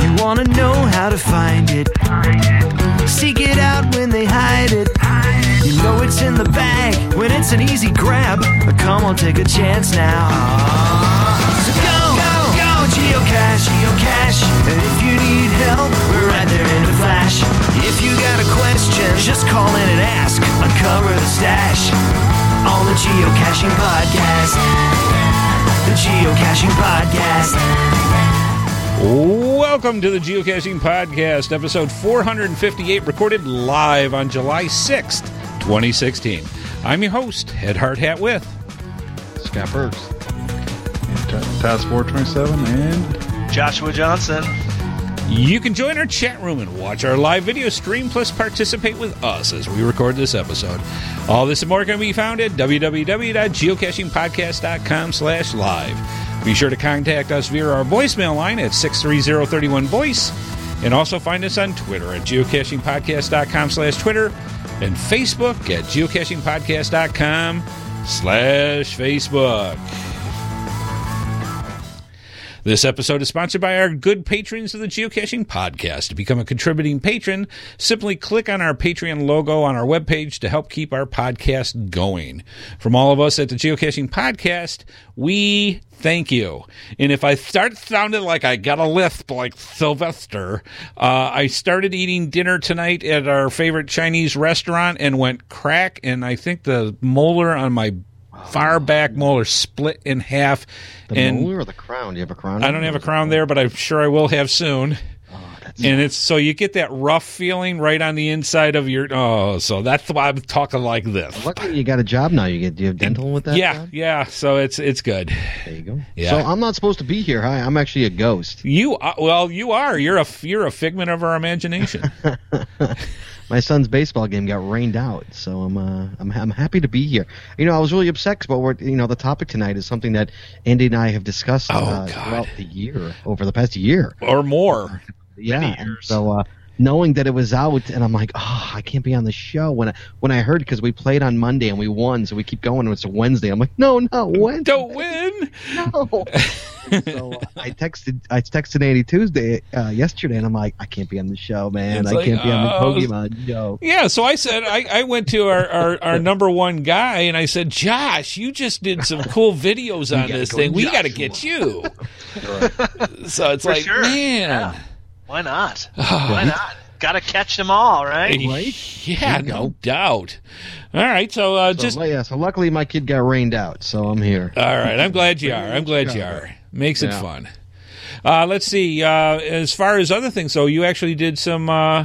You wanna know how to find it. Seek it out when they hide it. You know it's in the bag when it's an easy grab. Come on, take a chance now. So go, geocache, geocache. And if you need help, we're right there in a flash. If you got a question, just call in and ask. Uncover the stash on the Geocaching Podcast. The Geocaching Podcast. Welcome to the Geocaching Podcast, episode 458, recorded live on July 6th, 2016. I'm your host, Ed Hardhat with Scott Burks, and Task 427, and Joshua Johnson. You can join our chat room and watch our live video stream, plus participate with us as we record this episode. All this and more can be found at www.geocachingpodcast.com/live. Be sure to contact us via our voicemail line at 630-31-VOICE, and also find us on Twitter at geocachingpodcast.com/Twitter and Facebook at geocachingpodcast.com/Facebook. This episode is sponsored by our good patrons of the Geocaching Podcast. To become a contributing patron, simply click on our Patreon logo on our webpage to help keep our podcast going. From all of us at the Geocaching Podcast, we thank you. And if I start sounding like I got a lisp like Sylvester, I started eating dinner tonight at our favorite Chinese restaurant and went crack, and I think the molar on my far back molar split in half. the molar or the crown? Do you have a crown? I don't have a crown there, but I'm sure I will have soon. And it's so you get that rough feeling right on the inside of your. So that's why I'm talking like this. Luckily, you got a job now. Do you have dental with that? Yeah. So it's good. There you go. Yeah. So I'm not supposed to be here. Hi, I'm actually a ghost. You are. You're a figment of our imagination. My son's baseball game got rained out, so I'm happy to be here. I was really upset about the topic tonight is something that Andy and I have discussed throughout the year, over the past year or more. Yeah, and so knowing that it was out, and I'm like, I can't be on the show. When I heard, because we played on Monday and we won, so we keep going. And it's a Wednesday. I'm like, no, not Wednesday. Don't win. No. So I texted Andy Tuesday yesterday, and I'm like, I can't be on the show, man. I can't be on the Pokemon show. Yeah, so I said I went to our number one guy, and I said, Josh, you just did some cool videos on this thing. We got to get you. So it's like, sure. Man. Why not? Why not? Got to catch them all, right? Yeah, no doubt. All right, so so luckily my kid got rained out, so I'm here. All right, I'm glad you are. Makes it fun. Let's see. As far as other things, so you actually did some.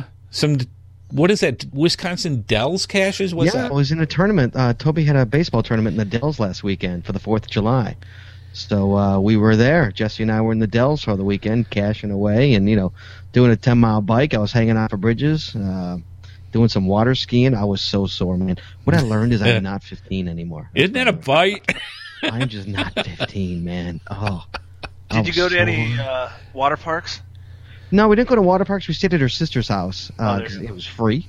What is that? Wisconsin Dells caches? I was in a tournament. Toby had a baseball tournament in the Dells last weekend for the 4th of July. So we were there. Jesse and I were in the Dells for the weekend, cashing away and, doing a 10-mile bike. I was hanging out for bridges, doing some water skiing. I was so sore, man. What I learned is I'm not 15 anymore. Isn't that a bite? I'm just not 15, man. Oh. Did you go to any water parks? No, we didn't go to water parks. We stayed at her sister's house because it was free,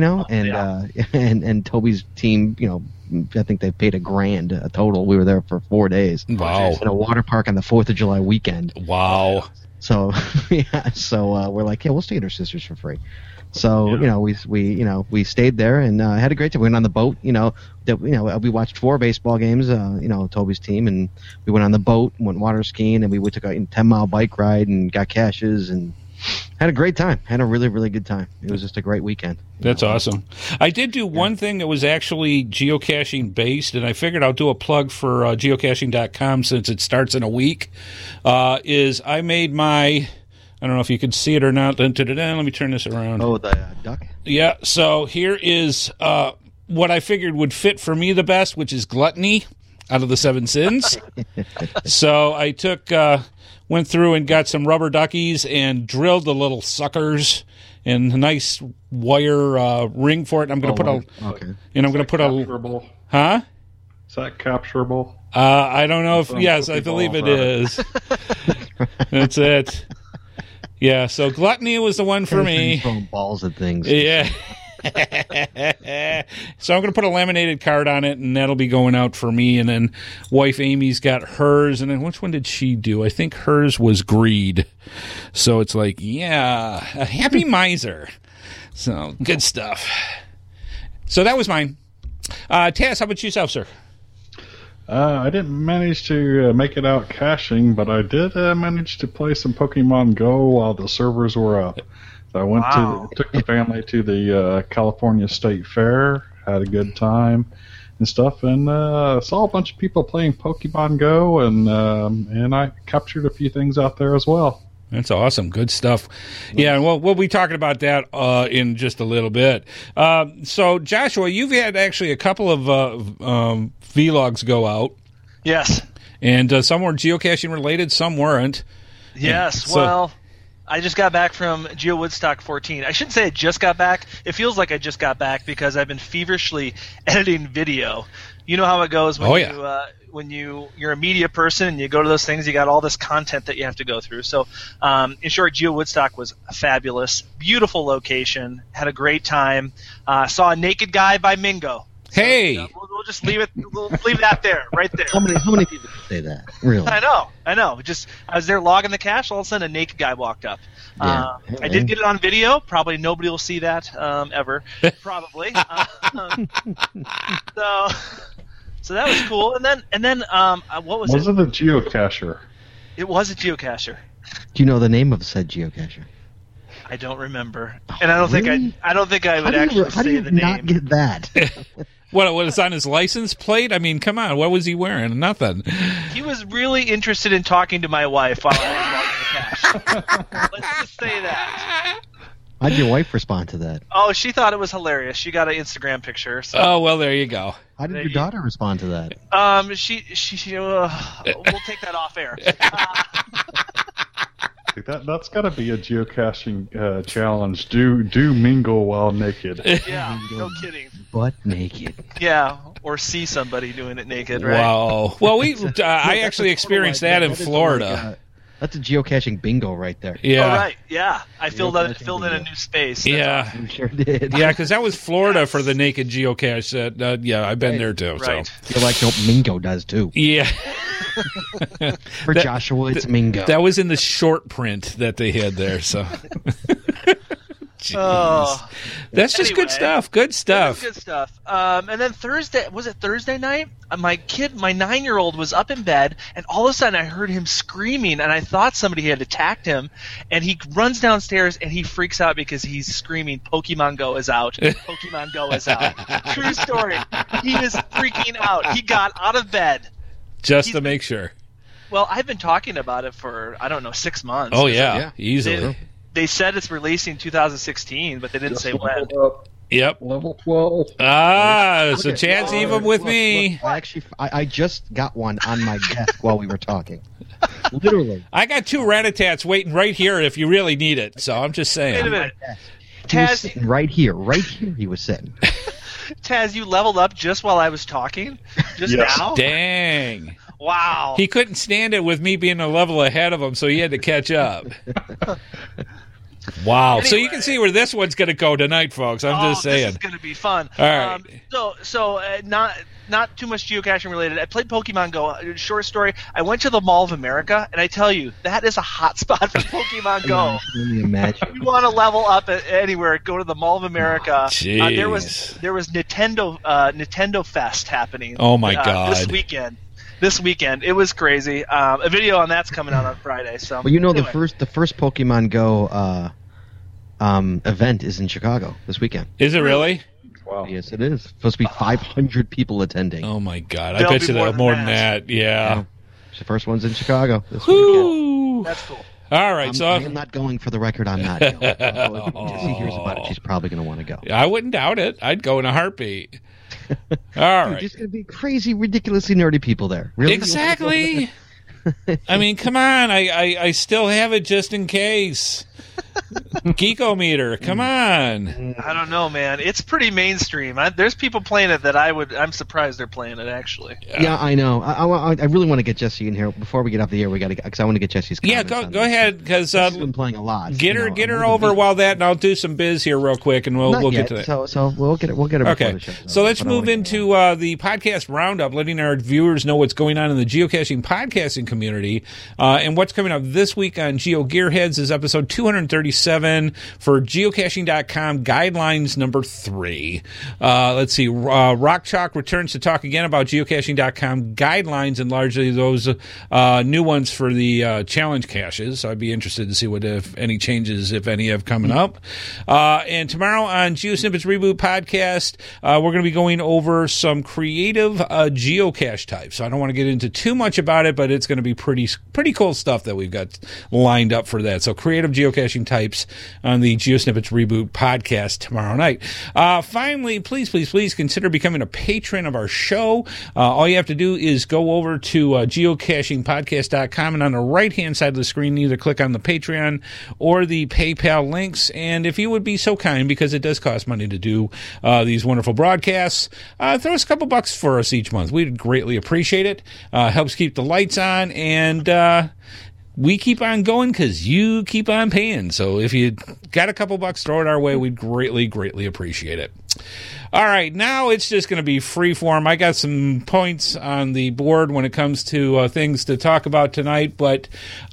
and Toby's team, I think they paid $1,000 a total. We were there for 4 days. Wow. At a water park on the 4th of July weekend. Wow. So, we're like, we'll stay at her sister's for free. So, we stayed there and had a great time. We went on the boat, we watched 4 baseball games, Toby's team, and we went on the boat, went water skiing, and we took a 10-mile bike ride and got caches and had a great time. Had a really, really good time. It was just a great weekend. That's awesome. I did do one thing that was actually geocaching based, and I figured I'll do a plug for geocaching.com since it starts in a week, is I made my... I don't know if you can see it or not. Let me turn this around. Oh, the duck? Yeah, so here is what I figured would fit for me the best, which is gluttony out of the 7 sins. So I went through and got some rubber duckies and drilled the little suckers and a nice wire ring for it. I'm going to put capturable? Huh? Is that capturable? I don't know if, yes, I believe it is. That's it. Yeah, so gluttony was the one for me. Throwing balls at things. Yeah. So I'm going to put a laminated card on it, and that'll be going out for me. And then wife Amy's got hers. And then which one did she do? I think hers was greed. So it's like, yeah, a happy miser. So good stuff. So that was mine. Taz, how about yourself, sir? I didn't manage to make it out caching, but I did manage to play some Pokemon Go while the servers were up. So I took the family to the California State Fair, had a good time and stuff, and saw a bunch of people playing Pokemon Go, and I captured a few things out there as well. That's awesome. Good stuff. Yeah, and we'll be talking about that in just a little bit. So, Joshua, you've had actually a couple of vlogs go out. Yes. And some were geocaching related, some weren't. Yes, well, I just got back from Geo Woodstock 14. I shouldn't say I just got back. It feels like I just got back because I've been feverishly editing video. You know how it goes when you're a media person and you go to those things, you got all this content that you have to go through. So, in short, Geo Woodstock was fabulous. Beautiful location. Had a great time. Saw a naked guy by Mingo. So, hey! We'll just leave it. We'll leave that there, right there. How many people can say that? Really? I know. Just I was there logging the cache. All of a sudden, a naked guy walked up. Yeah. I did get it on video. Probably nobody will see that ever. Probably. So that was cool. And then what was it? Was it a geocacher? It was a geocacher. Do you know the name of said geocacher? I don't remember, and I don't think I would How say do you the not name. get that? What was on his license plate? I mean, come on. What was he wearing? Nothing. He was really interested in talking to my wife while I was logging the cache. Let's just say that. How'd your wife respond to that? Oh, she thought it was hilarious. She got an Instagram picture. So. Oh, well, there you go. How did your daughter respond to that? She we'll take that off air. That's got to be a geocaching challenge. Do mingle while naked. Yeah, no kidding. Butt naked. Yeah, or see somebody doing it naked, right? Wow. Well, I actually experienced that in Florida. That's a geocaching bingo right there. Yeah. Oh, right. Yeah. I filled in a new space. Yeah. You sure did. Yeah, because that was Florida for the naked geocache. Yeah, I've been there too. Right. So. I feel like Mingo does too. Yeah. For Joshua, it's Mingo. That was in the short print that they had there. So. Oh, that's just good stuff. Good stuff. Good stuff. And then Thursday, was it Thursday night? My 9-year-old was up in bed, and all of a sudden I heard him screaming, and I thought somebody had attacked him. And he runs downstairs, and he freaks out because he's screaming, "Pokemon Go is out! Pokemon Go is out!" True story. He was freaking out. He got out of bed just to make sure. Well, I've been talking about it for 6 months. Oh yeah, easily. They said it's releasing 2016, but they didn't say when. Yep. Level 12. So Chad's even with me. Look, I just got one on my desk while we were talking. Literally. I got 2 Rat-a-tats waiting right here if you really need it. So I'm just saying. Wait a minute. He was sitting right here he was sitting. Taz, you leveled up just while I was talking? Now? Dang. Wow. He couldn't stand it with me being a level ahead of him, so he had to catch up. Wow. Anyway. So you can see where this one's going to go tonight, folks. I'm just saying. This is going to be fun. All right. So not too much geocaching related. I played Pokemon Go. Short story. I went to the Mall of America, and I tell you, that is a hot spot for Pokemon Go. Can you imagine? If you want to level up anywhere, go to the Mall of America. Jeez. There was Nintendo Fest happening. Oh my God. This weekend, it was crazy. A video on that's coming out on Friday. So, well, anyway. the first Pokemon Go event is in Chicago this weekend. Is it really? Wow. Yes, it is. Supposed to be 500 people attending. Oh my God! I There'll bet be you more more than than that. Yeah. The first one's in Chicago this weekend. Woo. That's cool. All right. I'm not going for the record. I'm not. If Jesse hears about it, she's probably going to want to go. I wouldn't doubt it. I'd go in a heartbeat. All right. There's going to be crazy, ridiculously nerdy people there. Really? Exactly. I mean, come on. I still have it just in case. Geekometer, come on. I don't know, man. It's pretty mainstream. There's people playing it that I'm surprised they're playing it, actually. Yeah, I know. I really want to get Jesse in here before we get off the air. Because I want to get Jesse's comments. Yeah, go ahead, because I've been playing a lot. Get her over while that, and I'll do some biz here real quick, and we'll get to that. So we'll get her. Okay. The show, so let's move into the podcast roundup, letting our viewers know what's going on in the geocaching podcasting community, and what's coming up this week on Geo Gearheads is episode 237 for geocaching.com guidelines number 3. Let's see. Rock Chalk returns to talk again about geocaching.com guidelines and largely those new ones for the challenge caches. So I'd be interested to see what, if any, changes, if any, have coming up. And tomorrow on GeoSnippets Reboot Podcast, we're going to be going over some creative geocache types. So I don't want to get into too much about it, but it's going to be pretty cool stuff that we've got lined up for that. So creative geocaching types on the GeoSnippets Reboot Podcast tomorrow night. Finally, please consider becoming a patron of our show. All you have to do is go over to geocachingpodcast.com, and on the right-hand side of the screen, either click on the Patreon or the PayPal links. And if you would be so kind, because it does cost money to do these wonderful broadcasts, throw us a couple bucks for us each month. We'd greatly appreciate it. Helps keep the lights on, and we keep on going because you keep on paying. So if you got a couple bucks, throw it our way. We'd greatly appreciate it. All right, now it's just going to be free form. I got some points on the board when it comes to things to talk about tonight, but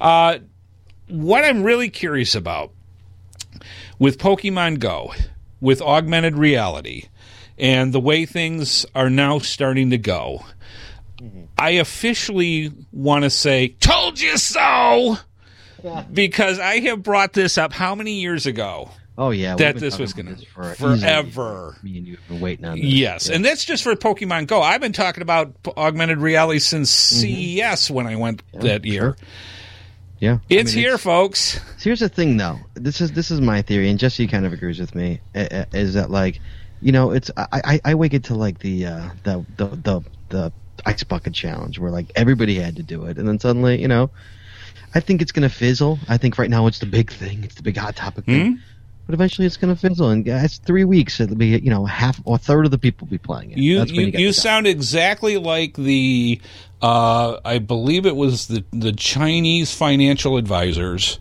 what I'm really curious about with Pokemon Go, with augmented reality, and the way things are now starting to go, I officially want to say, told you so, because I have brought this up how many years ago? Oh, yeah. That this was going to forever. Me and you have been waiting on this. Yes, and that's just for Pokemon Go. I've been talking about augmented reality since CES when I went that year. Yeah, it's here, folks. Here's the thing, though. This is my theory, and Jesse kind of agrees with me. Is that, like, you know, it's I wake it to like the Ice Bucket Challenge, where like everybody had to do it, and then suddenly, you know, I think it's gonna fizzle. I think right now it's the big thing, it's the big hot topic thing. But eventually it's going to fizzle, and it's 3 weeks. It'll be, you know, half or a third of the people will be playing it. You sound exactly like the, I believe it was the Chinese financial advisors.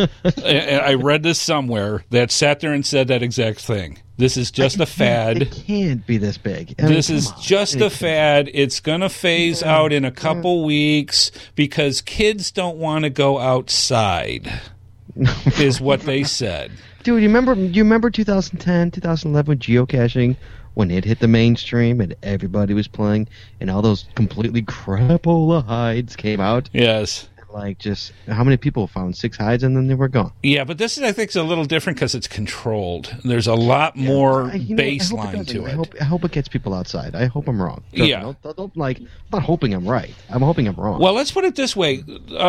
I read this somewhere that sat there and said that exact thing. This is just a fad. It can't be this big. This is just a fad. It's going to phase out in a couple weeks because kids don't want to go outside, is what they said. Dude, you remember 2010, 2011 with geocaching when it hit the mainstream and everybody was playing and all those completely crapola hides came out? Yes. Like, just how many people found 6 hides and then they were gone? Yeah, but this is, I think, is a little different because it's controlled. There's a lot more baseline to it. I hope it gets people outside. I hope I'm wrong. Yeah. Don't I'm not hoping I'm right. I'm hoping I'm wrong. Well, let's put it this way.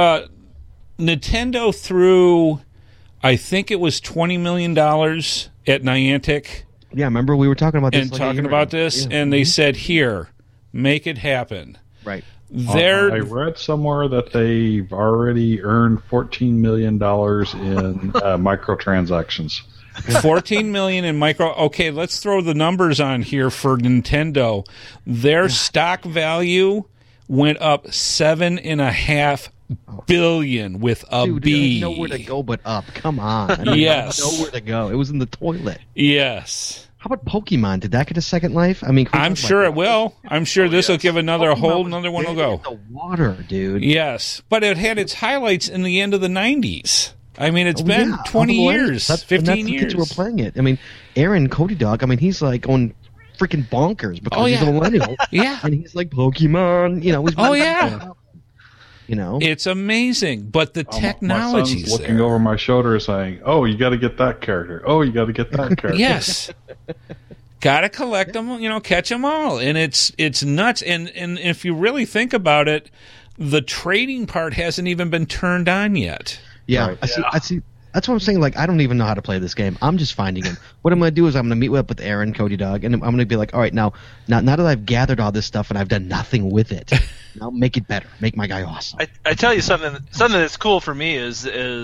Nintendo threw, I think it was $20 million at Niantic. Yeah, remember we were talking about this? And they said, here, make it happen. Right. I read somewhere that they've already earned $14 million in microtransactions. 14 million in micro. Okay, let's throw the numbers on here for Nintendo. Their stock value went up $7.5 billion with a B. Nowhere to go but up. Come on. Yes. Nowhere to go. It was in the toilet. Yes. How about Pokemon? Did that get a second life? I mean, I'm sure it will. I'm sure this will give another one will go. The water, dude. Yes, but it had its highlights in the end of the 90s. I mean, it's been 20 years, 15 years. Kids were playing it. I mean, Aaron Cody Dog. I mean, he's like going freaking bonkers because he's a millennial. Yeah, and he's like Pokemon. You know. You know, it's amazing, but the technology's my son's looking over my shoulder saying, "Oh, you got to get that character. Oh, you got to get that character." Yes, got to collect them. You know, catch them all, and it's nuts. And if you really think about it, the trading part hasn't even been turned on yet. Yeah, right. I see. That's what I'm saying. Like, I don't even know how to play this game. I'm just finding him. What I'm going to do is I'm going to meet up with Aaron, Cody Dog, and I'm going to be like, all right, now that I've gathered all this stuff and I've done nothing with it, now make it better. Make my guy awesome. I tell you something that's cool for me is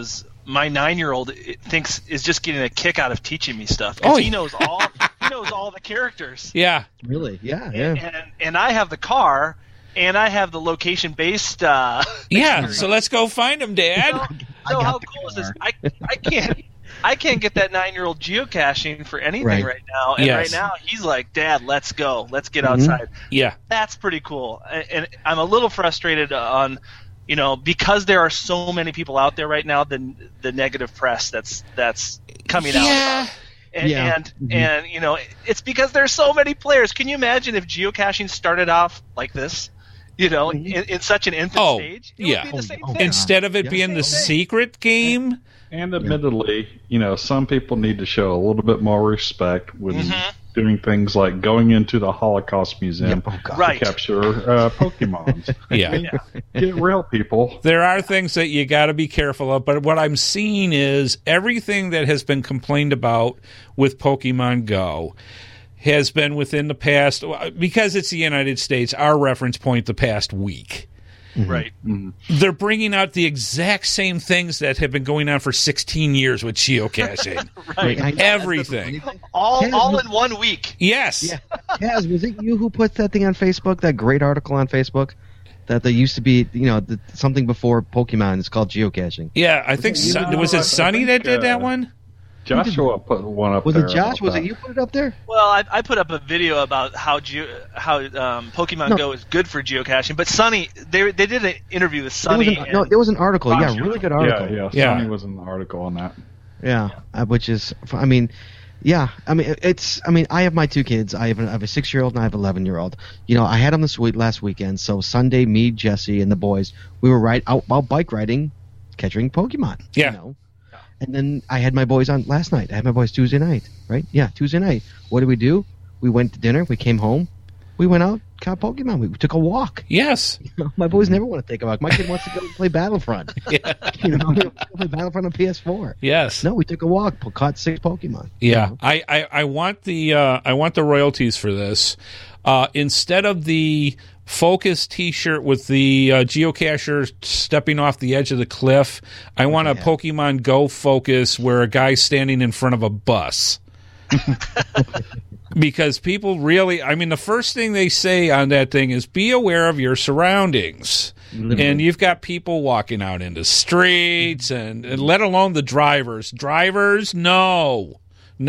my 9-year-old is just getting a kick out of teaching me stuff. Oh, he knows all the characters. Yeah. Really? Yeah. And I have the car, and I have the location-based. Yeah. So let's go find him, Dad. So how cool is this? I can't get that 9-year-old geocaching for anything right now. And right now he's like, Dad, let's go. Let's get outside. Yeah. That's pretty cool. And I'm a little frustrated on, because there are so many people out there right now, the negative press that's coming out. And it's because there's so many players. Can you imagine if geocaching started off like this? In such an infant stage? It would be the same thing. Instead of it being the secret game. And admittedly, some people need to show a little bit more respect when doing things like going into the Holocaust Museum to capture Pokemons. Get real, people. There are things that you got to be careful of, but what I'm seeing is everything that has been complained about with Pokemon Go has been within the past, because it's the United States, our reference point the past week. Right. They're bringing out the exact same things that have been going on for 16 years with geocaching. Right. Everything. All in 1 week. Yes. Yeah. Kaz, was it you who put that thing on Facebook, that great article on Facebook? That there used to be, something before Pokemon. It's called geocaching. Yeah, I think was it Sonny that did that one? Joshua put one up there. Was it Josh? Was it you put it up there? Well, I put up a video about how Pokemon Go is good for geocaching. But Sonny, they did an interview with Sonny. There was an article. Yeah, really good article. Yeah. Sonny was in the article on that. Yeah, which is, I have my 2 kids. I have a 6-year-old and I have an 11-year-old. I had them last weekend. So Sunday, me, Jesse, and the boys, we were out bike riding, catching Pokemon. Yeah. And then I had my boys on last night. I had my boys Tuesday night, right? Yeah, Tuesday night. What did we do? We went to dinner. We came home. We went out, caught Pokemon. We took a walk. Yes. My boys never want to take a walk. My kid wants to go play Battlefront. Yeah. Play Battlefront on PS4. Yes. No, we took a walk, caught 6 Pokemon. Yeah. I want the royalties for this. Instead of the Focus T-shirt with the geocacher stepping off the edge of the cliff, I want a Pokemon Go Focus where a guy's standing in front of a bus. Because people really, the first thing they say on that thing is be aware of your surroundings. And you've got people walking out into streets, and let alone the drivers. Drivers, no.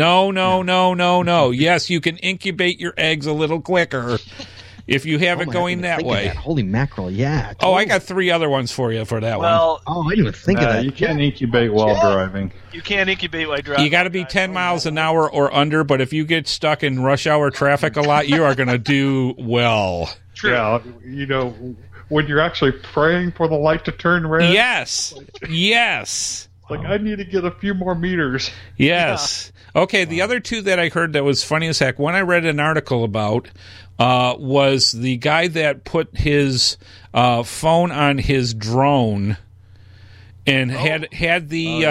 Yes, you can incubate your eggs a little quicker if you have it going that way. Holy mackerel, yeah. Totally. Oh, I got 3 other ones for you for that one. I didn't even think of that. You can't incubate while driving. You can't incubate while driving. You got to be 10 miles an hour or under, but if you get stuck in rush hour traffic a lot, you are going to do well. True. Yeah, when you're actually praying for the light to turn red. Yes. Like, I need to get a few more meters. Yes. Yeah. Okay, the other 2 that I heard that was funny as heck, one I read an article about was the guy that put his phone on his drone and had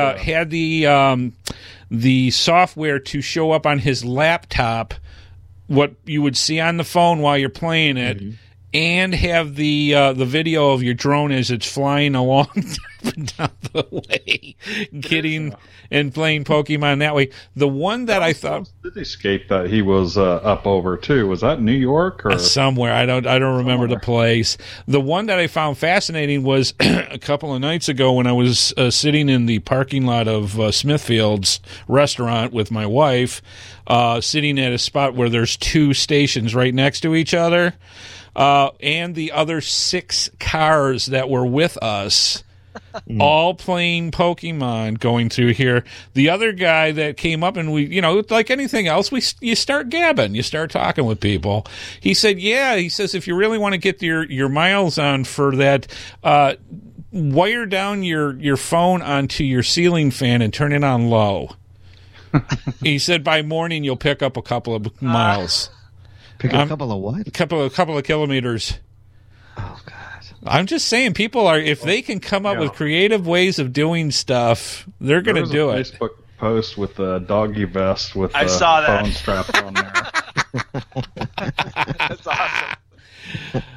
the software to show up on his laptop what you would see on the phone while you're playing it. Mm-hmm. And have the video of your drone as it's flying along down the way, getting and playing Pokemon that way. The one that I thought did escape that he was up over too. Was that New York or somewhere? I don't remember the place. The one that I found fascinating was a couple of nights ago when I was sitting in the parking lot of Smithfield's restaurant with my wife, sitting at a spot where there's 2 stations right next to each other. And the other 6 cars that were with us, all playing Pokemon going through here. The other guy that came up and we, like anything else, you start gabbing, you start talking with people. He said, he says, if you really want to get your miles on for that, wire down your phone onto your ceiling fan and turn it on low. He said by morning you'll pick up a couple of miles. Pick up a couple of what? A couple of kilometers. Oh, God. I'm just saying, people are, if they can come up with creative ways of doing stuff, they're going to do it. Facebook post with a doggy vest with a phone strapped on there. That's awesome.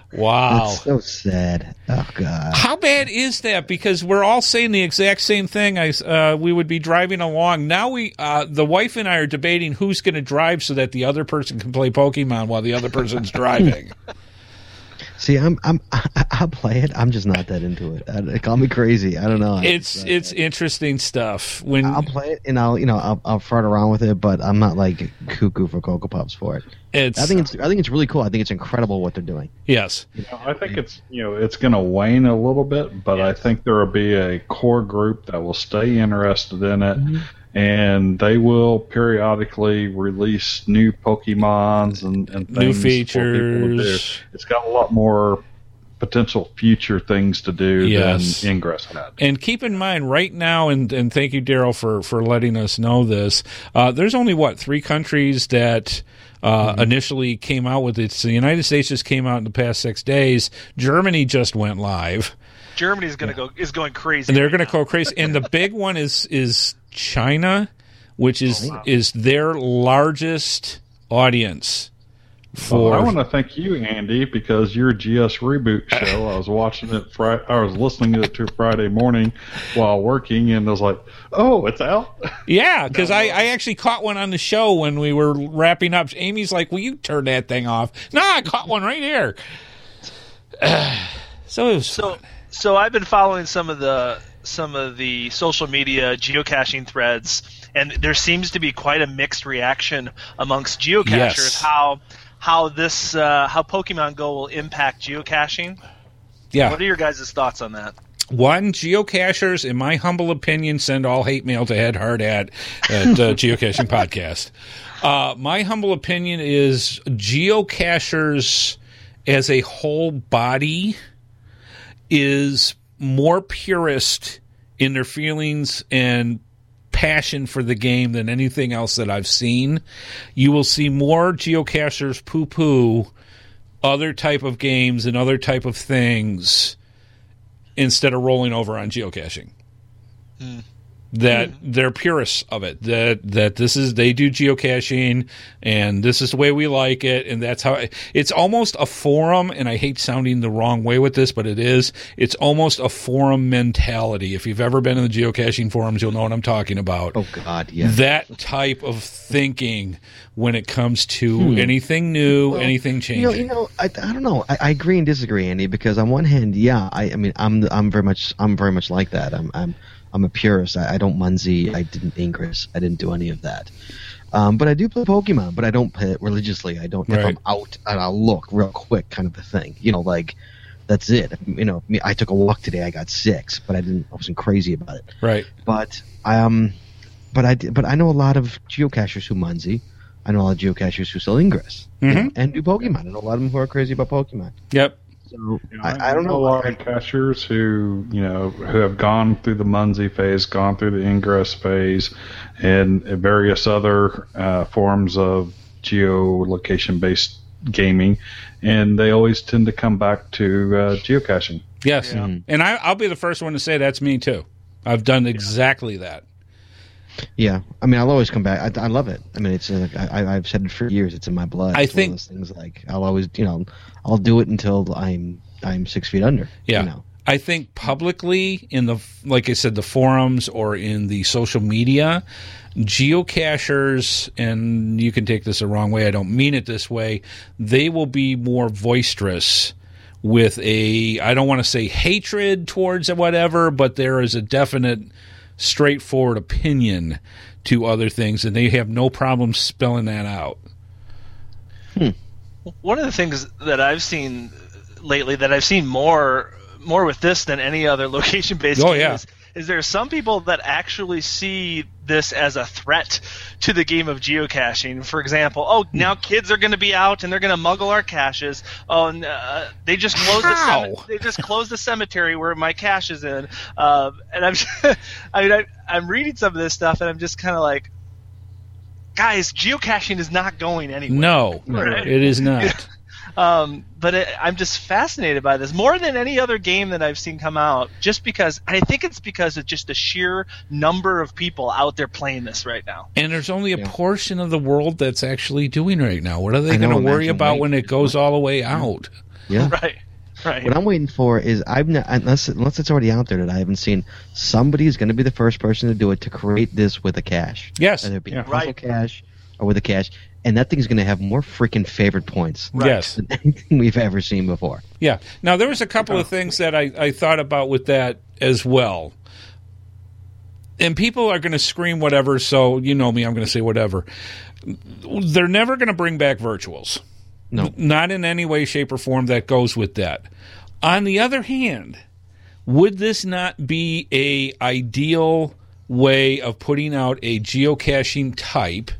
Wow. That's so sad. Oh, God. How bad is that? Because we're all saying the exact same thing. We would be driving along. Now the wife and I are debating who's going to drive so that the other person can play Pokemon while the other person's driving. See, I'll play it. I'm just not that into it. Call me crazy. I don't know. It's interesting stuff. When I'll play it and I'll fart around with it, but I'm not like cuckoo for Cocoa Puffs for it. I think it's really cool. I think it's incredible what they're doing. Yes. I think it's going to wane a little bit, but I think there will be a core group that will stay interested in it. Mm-hmm. And they will periodically release new Pokemons and things new features. It's got a lot more potential future things to do than Ingress had. And keep in mind, right now, and thank you, Daryl, for letting us know this, there's only, 3 countries that initially came out with it. So the United States just came out in the past 6 days. Germany just went live. Germany's is going crazy. And they're going to go crazy. And the big one is China, which is their largest audience. I want to thank you, Andy, because your GS Reboot show, I was watching it. I was listening to it Friday morning while working, and I was like, "Oh, it's out." Yeah, because I actually caught one on the show when we were wrapping up. Amy's like, "Will you turn that thing off?" No, I caught one right here. So it was fun. So I've been following some of the social media geocaching threads, and there seems to be quite a mixed reaction amongst geocachers how Pokemon Go will impact geocaching. Yeah. What are your guys' thoughts on that? One, geocachers, in my humble opinion, send all hate mail to headhard at Geocaching Podcast. My humble opinion is geocachers as a whole body is more purist in their feelings and passion for the game than anything else that I've seen. You will see more geocachers poo-poo other type of games and other type of things instead of rolling over on geocaching. That they're purists of it. That they do geocaching and this is the way we like it, and that's how it's almost a forum. And I hate sounding the wrong way with this, but it is. It's almost a forum mentality. If you've ever been in the geocaching forums, you'll know what I'm talking about. Oh God, yeah. That type of thinking when it comes to anything new, anything changing. I don't know. I agree and disagree, Andy. Because on one hand, I'm very much like that. I'm a purist. I don't Munzie. I didn't Ingress. I didn't do any of that. But I do play Pokemon, but I don't play it religiously. I don't. Right. If I'm out, I'll look real quick, kind of a thing. That's it. I took a walk today. I got 6, but I wasn't crazy about it. Right. But I know a lot of geocachers who Munzie. I know a lot of geocachers who sell Ingress and do Pokemon. I know a lot of them who are crazy about Pokemon. Yep. So I don't know. A lot of cachers who have gone through the Munzie phase, gone through the Ingress phase, and various other forms of geolocation-based gaming, and they always tend to come back to geocaching. Yes, and I'll be the first one to say that's me too. I've done exactly that. Yeah, I'll always come back. I love it. It's I've said it for years. It's in my blood. I think one of those things like I'll always, I'll do it until I'm 6 feet under. Yeah, I think publicly like I said, the forums or in the social media, geocachers, and you can take this the wrong way. I don't mean it this way. They will be more boisterous with I don't want to say hatred towards whatever, but there is a definite straightforward opinion to other things, and they have no problem spelling that out. One of the things that I've seen lately, that I've seen more with this than any other location-based game, is there are some people that actually see this as a threat to the game of geocaching. For example, now kids are going to be out and they're going to muggle our caches. And they just closed the cemetery where my cache is in. And I'm reading some of this stuff and I'm just kind of like, guys, geocaching is not going anywhere. No, it is not. But I'm just fascinated by this more than any other game that I've seen come out, just because I think it's because of just the sheer number of people out there playing this right now. And there's only a portion of the world that's actually doing right now. What are they going to worry about when it goes all the way out? Yeah. Right. What I'm waiting for is unless it's already out there that I haven't seen, somebody's going to be the first person to do it to create this with a cache. Yes. Whether it be a puzzle cache or with a cache, and that thing's going to have more freaking favorite points. Yes. Than anything we've ever seen before. Yeah. Now there was a couple of things that I thought about with that as well. And people are going to scream whatever, so you know me, I'm going to say whatever. They're never going to bring back virtuals. No. Not in any way, shape, or form that goes with that. On the other hand, would this not be a ideal way of putting out a geocaching type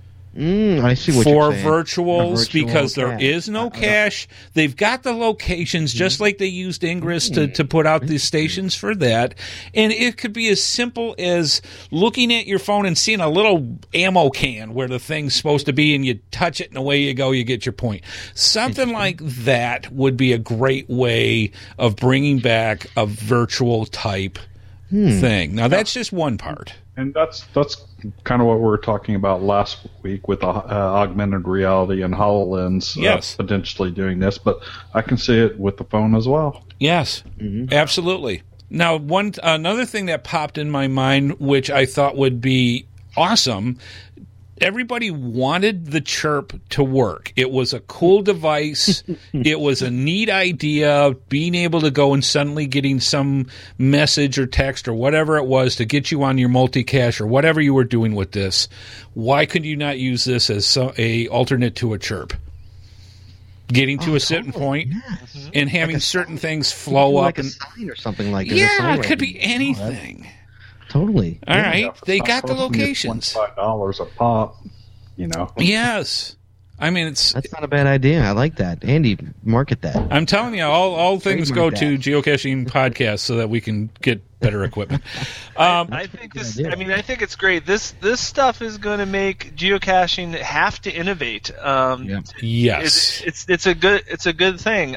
I see what for you're saying. virtuals, because there is no cache. They've got the locations, just like they used Ingress to put out the stations for that. And it could be as simple as looking at your phone and seeing a little ammo can where the thing's supposed to be, and you touch it and away you go, you get your point. Something like that would be a great way of bringing back a virtual type thing. Now, that's just one part. And that's kind of what we were talking about last week with augmented reality and HoloLens potentially doing this, but I can see it with the phone as well. Yes, absolutely. Now, another thing that popped in my mind, which I thought would be awesome, everybody wanted the Chirp to work. It was a cool device. It was a neat idea, being able to go and suddenly getting some message or text or whatever it was to get you on your multicache or whatever you were doing with this. Why could you not use this as a alternate to a Chirp? Getting to a certain point and having certain things flow up. Like a sign or something like that. Yeah, it could be anything. Totally. All right. They got the locations. $25 a pop, you know. Yes. I mean, that's not a bad idea. I like that. Andy, market that. I'm telling you, all things go to Geocaching Podcast so that we can get better equipment. I think it's great. This stuff is going to make geocaching have to innovate. Yes. It's a good thing.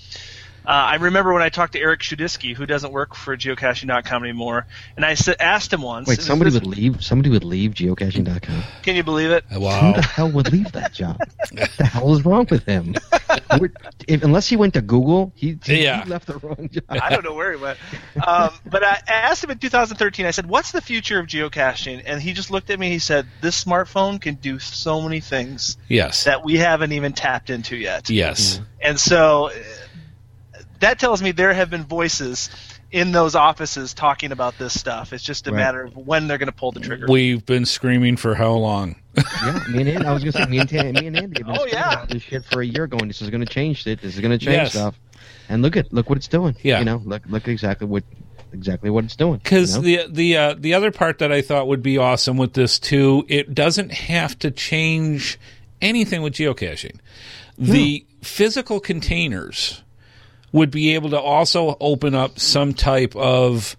I remember when I talked to Eric Shudisky, who doesn't work for geocaching.com anymore, and I asked him once. Wait, somebody would leave geocaching.com. Can you believe it? Wow. Who the hell would leave that job? What the hell is wrong with him? Unless he went to Google, he left the wrong job. I don't know where he went. But I asked him in 2013, I said, what's the future of geocaching? And he just looked at me, he said, this smartphone can do so many things that we haven't even tapped into yet. Yes. And so that tells me there have been voices in those offices talking about this stuff. It's just a matter of when they're going to pull the trigger. We've been screaming for how long? Yeah, me and Andy. I was going to say, me and Andy have been screaming about this shit for a year going, this is going to change it. This is going to change stuff. And look what it's doing. Yeah. You know, look exactly what it's doing. Because the other part that I thought would be awesome with this, too, it doesn't have to change anything with geocaching. The physical containers would be able to also open up some type of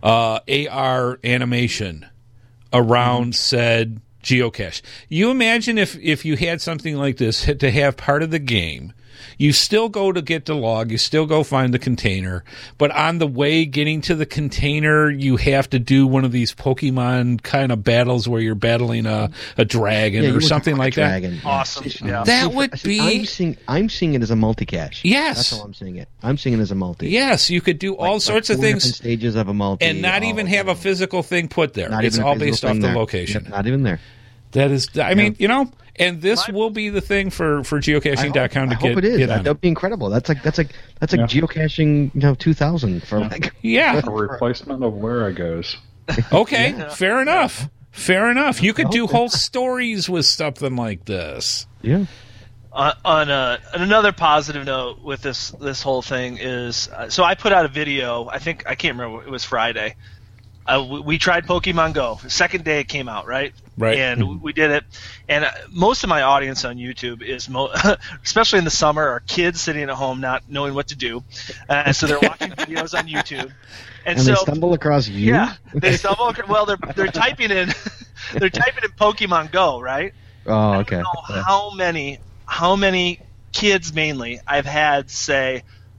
AR animation around said geocache. You imagine if you had something like this to have part of the game. You still go to get the log, you still go find the container, but on the way getting to the container, you have to do one of these Pokemon kind of battles where you're battling a dragon or something like that. Awesome. Yeah. That would be... I'm seeing it as a multi-cache. Yes. That's how I'm seeing it. I'm seeing it as a multi. Yes, you could do all sorts of things. Different stages of a multi. And not even have a physical thing put there. It's all based off the location. Yep, not even there. That is, I mean, you know, and this will be the thing for geocaching.com to get. I hope it is. That'd be incredible. That's like geocaching, 2000 for like. Yeah. A replacement of Where It Goes. Okay, fair enough. Fair enough. You could do whole stories with something like this. Yeah. On another positive note with this whole thing is, so I put out a video. I can't remember. It was Friday. We tried Pokemon Go. The second day it came out, right? Right. And we did it. And most of my audience on YouTube is, especially in the summer, are kids sitting at home not knowing what to do. So they're watching videos on YouTube. And so, they stumble across you? Yeah. They stumble across, well, they're typing in Pokemon Go, right? Oh, okay. I don't know how many kids mainly I've had say,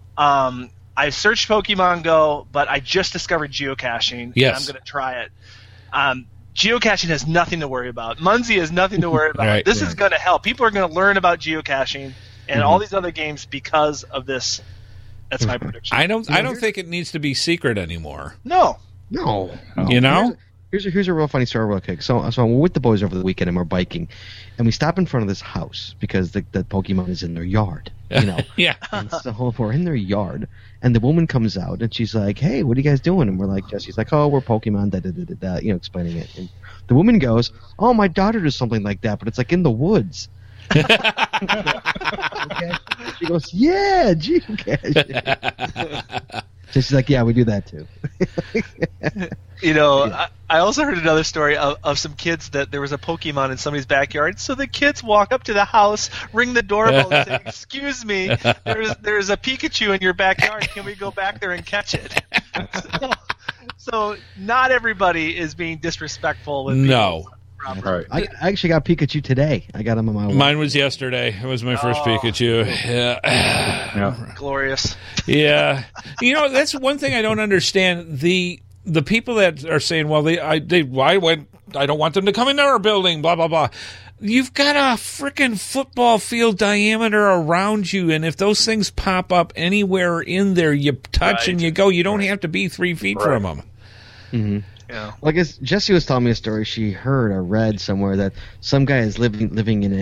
I searched Pokemon Go, but I just discovered geocaching, and I'm going to try it. Geocaching has nothing to worry about. Munzie has nothing to worry about. This is going to help. People are going to learn about geocaching. and all these other games because of this. That's my prediction. I don't think it needs to be secret anymore. No. You know? Here's a real funny story real quick. So we're with the boys over the weekend and we're biking, and we stop in front of this house because the Pokemon is in their yard. You know? Yeah. And so we're in their yard, and the woman comes out and she's like, "Hey, what are you guys doing?" And we're like, Jesse's like, "Oh, we're Pokemon," you know, explaining it. And the woman goes, "Oh, my daughter does something like that, but it's like in the woods." Okay. She goes, "Yeah, geocaching." So she's like, "Yeah, we do that too." You know, I also heard another story of some kids that there was a Pokemon in somebody's backyard. So the kids walk up to the house, ring the doorbell, and say, "Excuse me, there's a Pikachu in your backyard. Can we go back there and catch it?" So not everybody is being disrespectful with no. Right. I actually got Pikachu today. I got him on my way. Mine was yesterday. It was my first Pikachu. Yeah. Glorious. Yeah. You know, that's one thing I don't understand. The people that are saying, well, I don't want them to come into our building, blah, blah, blah. You've got a freaking football field diameter around you, and if those things pop up anywhere in there, you touch and you go. You don't have to be 3 feet from them. Mm-hmm. Yeah. Well, I guess Jessie was telling me a story. She heard or read somewhere that some guy is living in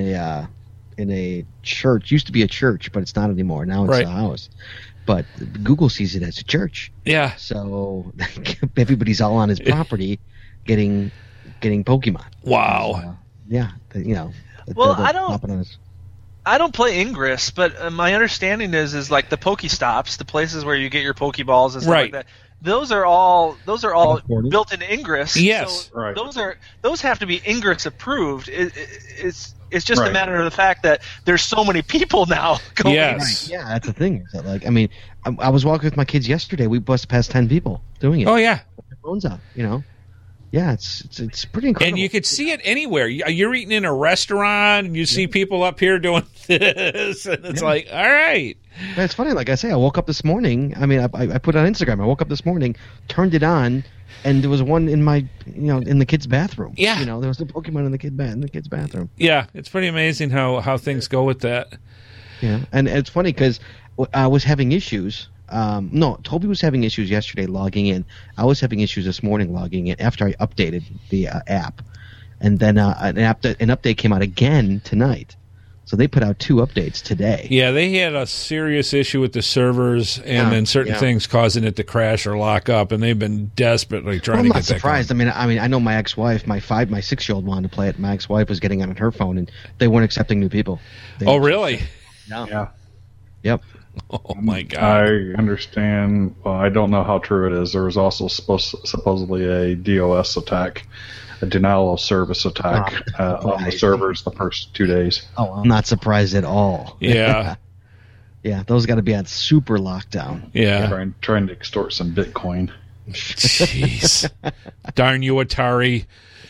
a church. Used to be a church, but it's not anymore. Now it's a house. But Google sees it as a church. Yeah. So everybody's all on his property, getting Pokemon. Wow. Yeah. You know. Well, I don't play Ingress, but my understanding is like the Pokestops, the places where you get your Pokeballs and stuff like that. Those are all built in Ingress. Yes, so those have to be Ingress approved. It's just a matter of the fact that there's so many people now going. Yes. Yeah, that's the thing. Is that, like, I mean, I was walking with my kids yesterday. We busted past 10 people doing it. Oh yeah, with their phones out. You know. Yeah, it's pretty incredible. And you could see it anywhere. You're eating in a restaurant, and you see people up here doing this, and it's like, all right. It's funny. Like I say, I woke up this morning. I mean, I put it on Instagram. I woke up this morning, turned it on, and there was one in my, in the kids' bathroom. Yeah. There was a Pokemon in the kids' bathroom. Yeah, it's pretty amazing how things go with that. Yeah, and it's funny because I was having issues. Toby was having issues yesterday logging in. I was having issues this morning logging in after I updated the app, and then an update came out again tonight. So they put out 2 updates today. Yeah, they had a serious issue with the servers, and then certain things causing it to crash or lock up, and they've been desperately trying to get that. I'm not surprised. I mean, I know my ex-wife, my 6-year-old wanted to play it. My ex-wife was getting on her phone, and they weren't accepting new people. Oh, really? No. Yeah. Yep. Oh my God! I understand. Well, I don't know how true it is. There was also supposedly a DOS attack, a denial of service attack on the servers the first 2 days. Oh, I'm not surprised at all. Yeah. Yeah, those got to be on super lockdown. Yeah. Trying to extort some Bitcoin. Jeez. Darn you, Atari.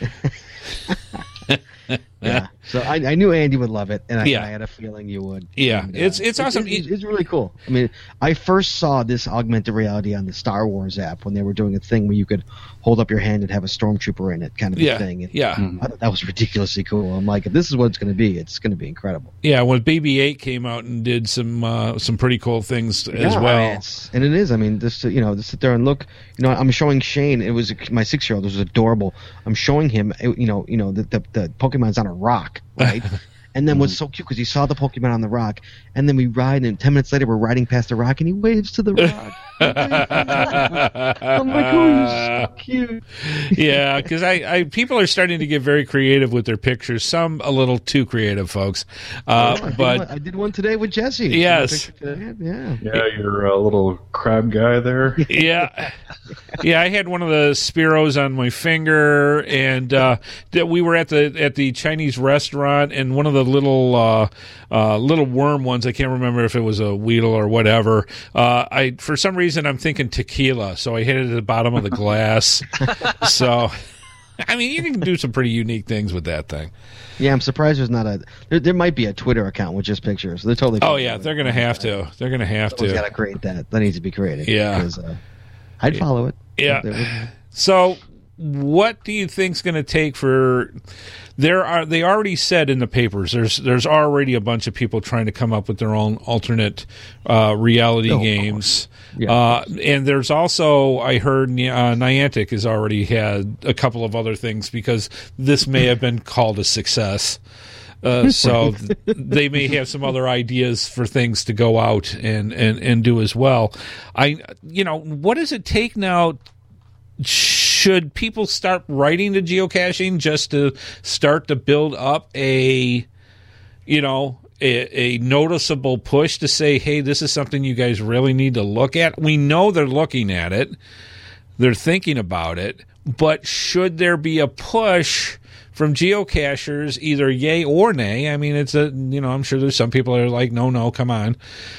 Yeah. So I knew Andy would love it, and I had a feeling you would. Yeah, and, it's awesome. It's really cool. I mean, I first saw this augmented reality on the Star Wars app when they were doing a thing where you could hold up your hand and have a stormtrooper in it, kind of a thing. And I thought that was ridiculously cool. I'm like, if this is what it's going to be, it's going to be incredible. Yeah, when BB-8 came out and did some pretty cool things as well. I mean, and it is. I mean, just to sit there and look. I'm showing Shane. It was my 6-year-old. This was adorable. I'm showing him. The Pokemon's on a rock, right? And then what's so cute because he saw the Pokemon on the rock, and then we ride, and 10 minutes later we're riding past the rock, and he waves to the rock. I'm like, oh, he's so cute. Yeah, because people are starting to get very creative with their pictures. Some a little too creative, folks. But I did one today with Jesse. Yes. Yeah, you're a little crab guy there. Yeah. Yeah, I had one of the Spiros on my finger, and we were at the Chinese restaurant, and one of the little worm ones, I can't remember if it was a Weedle or whatever. For some reason, I'm thinking tequila, so I hit it at the bottom of the glass. So, I mean, you can do some pretty unique things with that thing. Yeah, I'm surprised there's not there might be a Twitter account with just pictures. They're totally. Oh yeah, they're gonna have to. They're gonna have to. Got to create that. That needs to be created. Yeah, because, I'd follow it. Yeah. So what do you think's going to take for? They already said in the papers there's already a bunch of people trying to come up with their own alternate reality games. Yeah. And there's also, I heard Niantic has already had a couple of other things because this may have been called a success. So they may have some other ideas for things to go out and do as well. What does it take now? Should people start writing to geocaching just to start to build up a noticeable push to say, hey, this is something you guys really need to look at? We know they're looking at it. They're thinking about it. But should there be a push from geocachers, either yay or nay? I mean, I'm sure there's some people that are like, no, come on.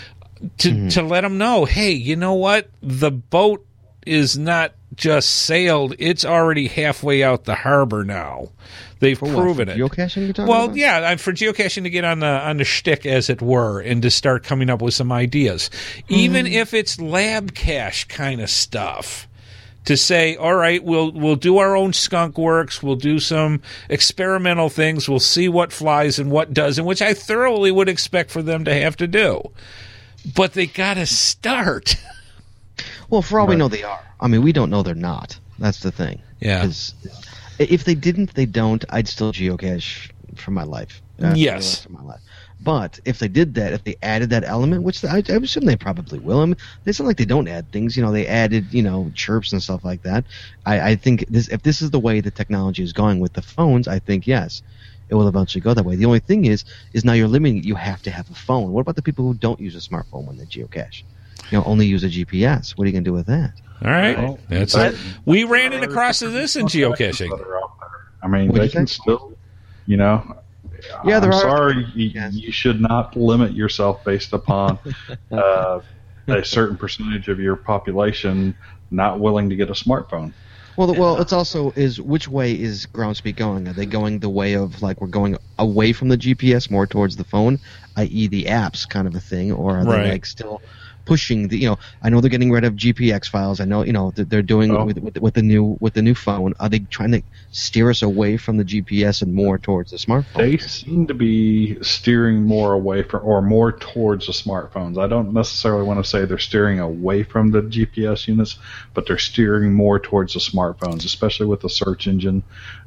To let them know, hey, you know what? The boat is not just sailed, it's already halfway out the harbor now. They've proven it. Geocaching you're talking well, about? Yeah, for geocaching to get on the shtick, as it were, and to start coming up with some ideas. Even if it's lab cache kind of stuff. To say, all right, we'll do our own skunk works, we'll do some experimental things, we'll see what flies and what doesn't, which I thoroughly would expect for them to have to do. But they got to start. Well, for all we know, they are. I mean, we don't know they're not. That's the thing. Yeah. 'Cause if they didn't, they don't. I'd still geocache for my life. Yes. For my life. But if they did that, if they added that element, which I assume they probably will. I mean, it's not like they don't add things. They added, chirps and stuff like that. I think if this is the way the technology is going with the phones, I think, yes, it will eventually go that way. The only thing is now you're limiting it. You have to have a phone. What about the people who don't use a smartphone when they geocache? Only use a GPS. What are you going to do with that? All right. Well, that's it. We ran across this in geocaching. I mean, they can still, Yeah, I'm sorry, you should not limit yourself based upon a certain percentage of your population not willing to get a smartphone. Well, it's also which way is Groundspeak going? Are they going the way of like we're going away from the GPS more towards the phone, i.e. the apps kind of a thing, or are they like still pushing the? I know they're getting rid of GPX files. I know they're doing with the new phone. Are they trying to steer us away from the GPS and more towards the smartphone? They seem to be steering more away from or more towards the smartphones. I don't necessarily want to say they're steering away from the GPS units, but they're steering more towards the smartphones, especially with the search engine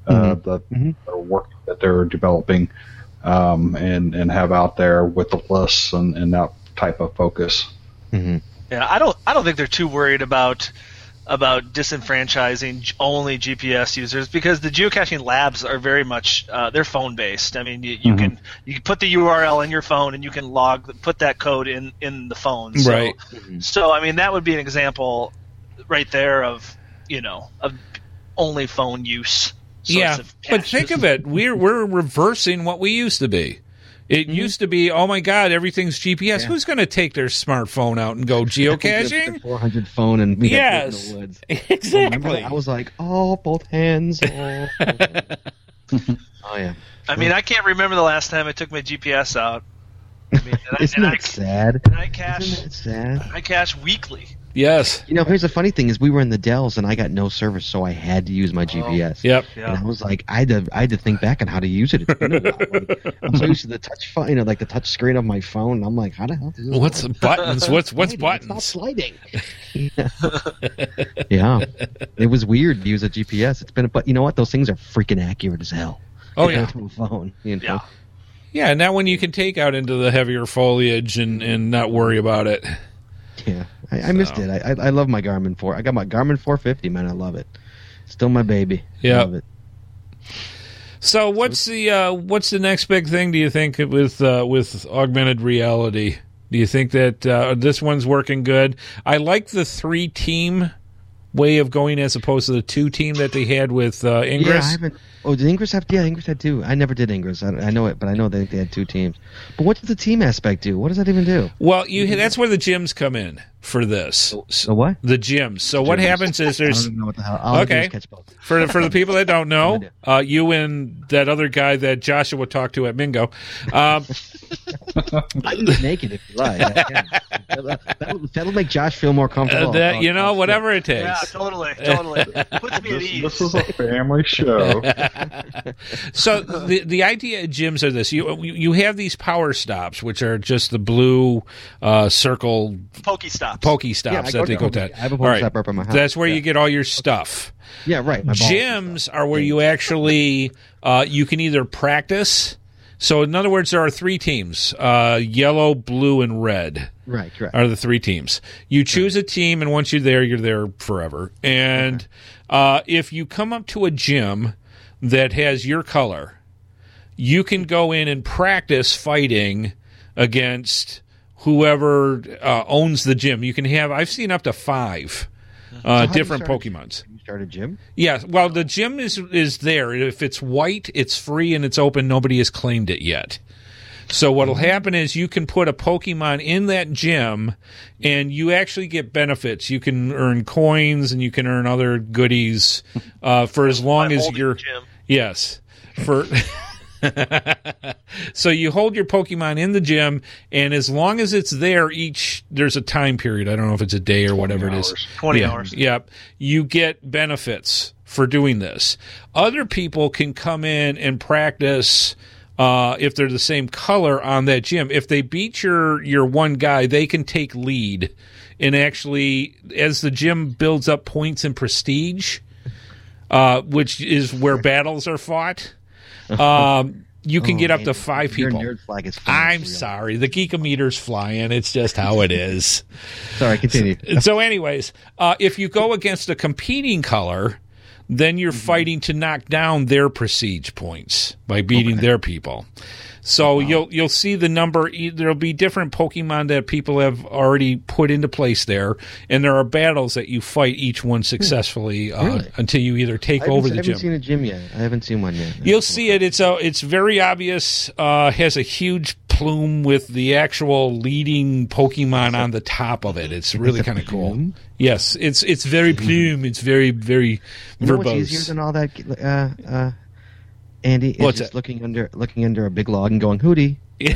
that they're developing and have out there with the lists and that type of focus. Mm-hmm. Yeah, I don't think they're too worried about disenfranchising only GPS users because the geocaching labs are very much they're phone based. I mean, you can put the URL in your phone and you can put that code in the phone. So, right. So I mean, that would be an example right there of only phone use. Yeah, but think of it, we're reversing what we used to be. It used to be, oh my God, everything's GPS. Yeah. Who's going to take their smartphone out and go geocaching? 400 phone and meet up in the woods. Exactly. I was like, both hands. Oh yeah. I mean, I can't remember the last time I took my GPS out. I mean, Isn't that sad? And I cache. Isn't that sad? I cache weekly. Yes. Here's the funny thing is we were in the Dells and I got no service, so I had to use my GPS. Yep. And I was like, I had to think back on how to use it. It's been a while. I'm so used to the touch phone, like the touch screen of my phone. And I'm like, how the hell do this What's work? buttons? What's buttons? It's not sliding. Yeah. It was weird to use a GPS. But you know what? Those things are freaking accurate as hell. Oh yeah. To a phone. Yeah. Yeah. Now when you can take out into the heavier foliage and not worry about it. Yeah, I missed it. I love my Garmin 4. I got my Garmin 450, man. I love it. Still my baby. Yeah. Love it. So what's the next big thing? Do you think with augmented reality? Do you think that this one's working good? I like the 3-team way of going as opposed to the 2-team that they had with Ingress. Yeah, Oh, did Ingress have? Yeah, Ingress had 2. I never did Ingress. I know it, but I know they had 2 teams. But what does the team aspect do? What does that even do? Well, that's where the gyms come in for this. The what? The gyms. So what happens is there's. I don't even know what the hell. All I do is catch balls. For the people that don't know, you and that other guy that Joshua talked to at Mingo. I can get naked if you like. That'll make Josh feel more comfortable. Whatever it takes. Yeah, totally. Puts me at ease. This is a family show. So the idea of gyms are this: you have these power stops, which are just the blue circle Pokestops that they go to. I have a Pokestop up in my house. That's where you get all your stuff. Yeah, right. Gyms are where you actually you can either practice. So in other words, there are 3 teams: yellow, blue, and red. Right, correct. Are the 3 teams. You choose a team, and once you're there forever. And if you come up to a gym that has your color, you can go in and practice fighting against whoever owns the gym. You can have, I've seen up to 5 different Pokemons. You start a gym? Yeah, well, the gym is there. If it's white, it's free and it's open. Nobody has claimed it yet. So what'll happen is you can put a Pokemon in that gym, and you actually get benefits. You can earn coins, and you can earn other goodies for as long as you're. Yes, for. So you hold your Pokemon in the gym, and as long as it's there, there's a time period. I don't know if it's a day or whatever it is. 20 hours. Yep. You get benefits for doing this. Other people can come in and practice. If they're the same color on that gym, if they beat your one guy, they can take lead. And actually, as the gym builds up points and prestige, which is where battles are fought, you can get up to 5 people. Your nerd flag is flying. I'm sorry. The Geekometer's flying. It's just how it is. Sorry, continue. So anyways, if you go against a competing color, then you're fighting to knock down their prestige points by beating their people. So you'll see the number. There'll be different Pokemon that people have already put into place there, and there are battles that you fight each one successfully until you either take over the gym. I haven't seen a gym yet. I haven't seen one yet. You'll see it. It's very obvious. Has a huge plume with the actual leading Pokemon on the top of it. It's really kind of cool. Yes, it's very plume. It's very, very verbose. What's easier than all that, Andy? Is What's just that? looking under a big log and going hootie,